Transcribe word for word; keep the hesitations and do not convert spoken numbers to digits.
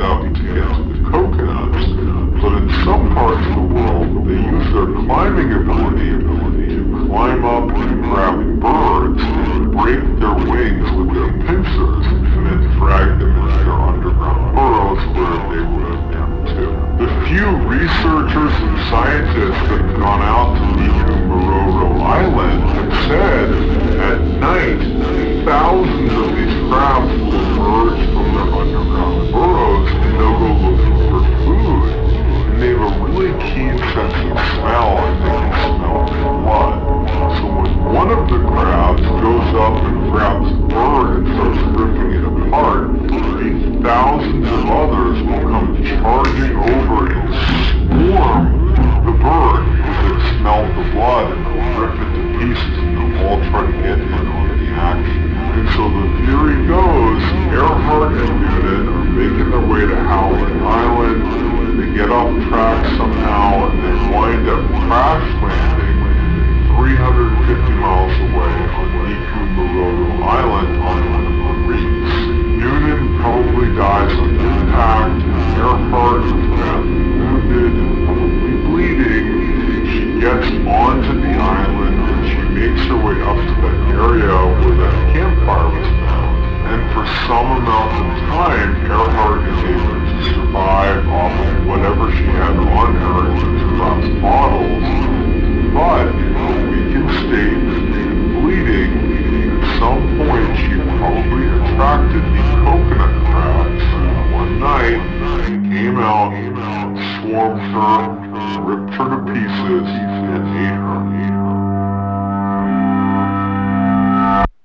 up to get to the coconuts. But in some parts of the world, they use their climbing ability to climb up and grab birds and break their wings with their pincers and then drag them into their underground burrows where they would attempt to. The few researchers and scientists that have gone out to Niku Maroro Island have said at night thousands of these crabs will emerge from their underground burrows and they'll go looking for food. And they have a really keen sense of smell and they can smell blood. So when one of the crabs goes up and grabs a bird and starts ripping it apart, these thousands of others will come charging over and swarm the bird because they've smelled the blood and they'll rip it to pieces and they'll all try to get in on the action. And so the theory goes, Earhart and Noonan are making their way to Howland Island. They get off track somehow and they wind up crash landing three hundred fifty miles away on Niku Maroro Island on one of the reefs. Noonan probably dies on impact and Earhart is badly wounded and probably bleeding. She gets onto the island and she makes her way up to that area where that campfire was found. And for some amount of time, Earhart is able to survive off of whatever she had on her in terms of glass bottles. But in a weakened state and bleeding, at some point she probably attracted these coconut crabs. One night, they came out, swarmed her, ripped her to pieces, and ate her.